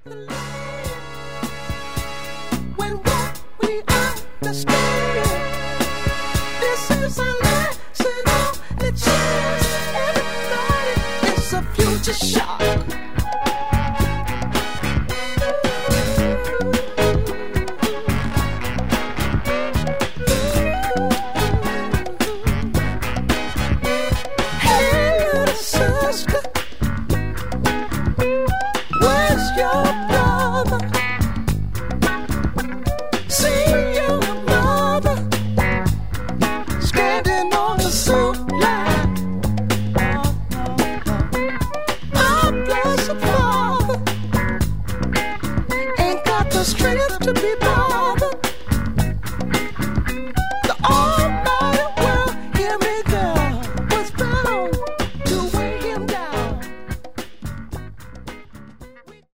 When what we understand, this is our lesson on the chance. Everybody, it's a future shock. Strength to be